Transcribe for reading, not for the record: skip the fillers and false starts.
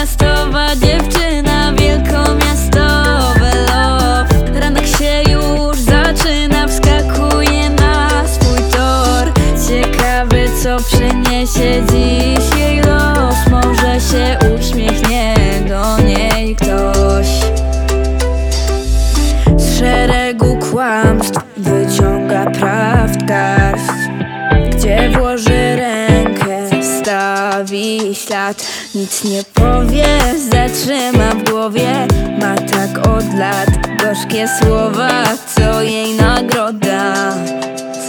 wielkomiastowa dziewczyna, wielkomiastowe love. Ranek się już zaczyna, wskakuje na swój tor. Ciekawy, co przyniesie dziś jej los. Może się uśmiechnie do niej ktoś. Z szeregu kłamstw wyciąga prawd garść. Gdzie włoży rękę, stawi ślad. Nic nie powie, zatrzyma w głowie. Ma tak od lat gorzkie słowa, co jej nagroda.